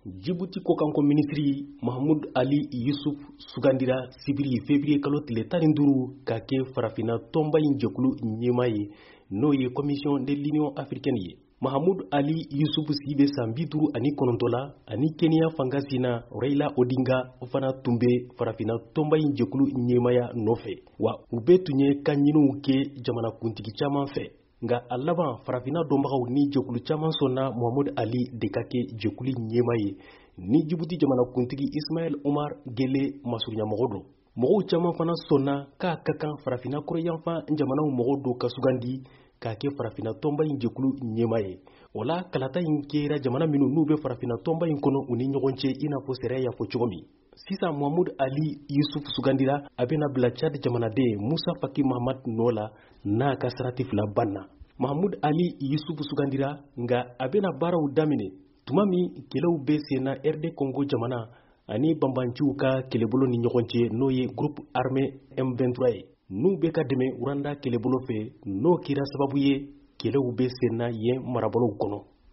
Djibouti kokanko ministri Mahmoud Ali Yusuf sugandira sibiri février kalo tile 15 ka kɛ farafina tɔnba in jɛkulu ɲɛma ye n'o ye commission de l'union africaine ye. Mahmoud Ali Yusuf sigi bɛ san 59 la ani Kenya fanga sina Raila Odinga fana tun bɛ farafina tɔnba in jɛkulu ɲɛmaya nɔfɛ wa u bɛ tun ye ka ɲiniw kɛ jamanakuntigi caman fɛ. Nga a laban farafina dɔnbagaw ni jɛkulu caman sɔnna Mahmoud Ali de ka kɛ jɛkulu ɲɛma ye ni Djibouti jamanakuntigi Ismaël Omar Guelleh masurunyamɔgɔ don. Mɔgɔw caman fana sɔnna k'a ka kan farafina kɔrɔyanfan jamanaw mɔgɔw do ka sugandi k'a kɛ farafina tɔnba in jɛkulu ɲɛma ye. O la kalata in kɛra jamana minnu n'u bɛ farafina tɔnba in kɔnɔ u ni ɲɔgɔn cɛ i n'a fɔ sariya y'a fɔ cogo min. Sisan Mahmoud Ali Yusuf sugandira a bɛna bila Tchad jamanaden Musa Faki Mahamat nɔ la n'a ka sarati fila banna. Mahmoud Ali Yusuf sugandira nga a bɛna baaraw daminɛ tuma min kɛlɛw bɛ senna RD Congo jamana ani banbanciw ka kɛlɛbolo ni ɲɔgɔn cɛ n'o ye groupe armé M23 ye. N'u bɛ ka dɛmɛ Rwanda kɛlɛbolo fɛ n'o kɛra sababu ye kɛlɛw bɛ senna yen marabolow kɔnɔ.